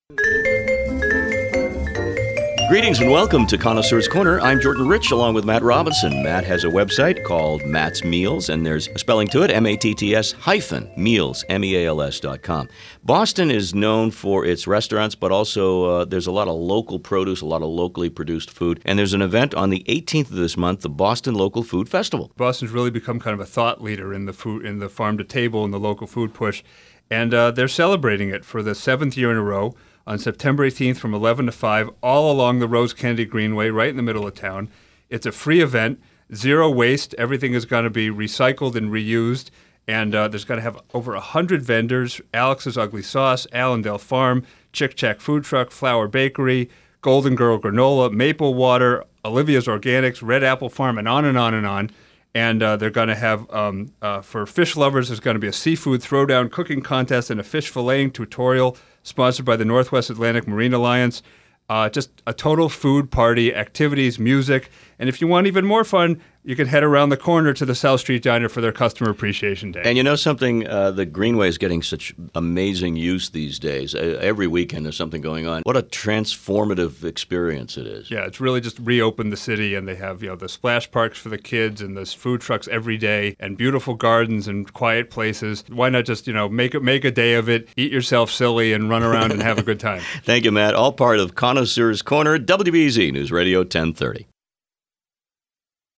Greetings and welcome to Connoisseur's Corner. I'm Jordan Rich along with Matt Robinson. Matt has a website called Matt's Meals, and there's a spelling to it, MATTS-meals, MEALS.com. Boston is known for its restaurants, but also there's a lot of local produce, a lot of locally produced food. And there's an event on the 18th of this month, the Boston Local Food Festival. Boston's really become kind of a thought leader in the food, in the farm to table and the local food push. And they're celebrating it for the 7th year in a row on September 18th from 11 to 5, all along the Rose Kennedy Greenway, right in the middle of town. It's a free event, zero waste. Everything is going to be recycled and reused. And there's going to have over 100 vendors: Alex's Ugly Sauce, Allendale Farm, Chick Chack Food Truck, Flower Bakery, Golden Girl Granola, Maple Water, Olivia's Organics, Red Apple Farm, and on and on and on. And they're going to have, for fish lovers, there's going to be a seafood throwdown cooking contest and a fish filleting tutorial sponsored by the Northwest Atlantic Marine Alliance. Just a total food party, activities, music. And if you want even more fun, you can head around the corner to the South Street Diner for their Customer Appreciation Day. And you know something? The Greenway is getting such amazing use these days. Every weekend there's something going on. What a transformative experience it is. Yeah, it's really just reopened the city, and they have the splash parks for the kids and the food trucks every day and beautiful gardens and quiet places. Why not just make a day of it, eat yourself silly, and run around and have a good time? Thank you, Matt. All part of Connoisseur's Corner, WBZ News Radio 1030.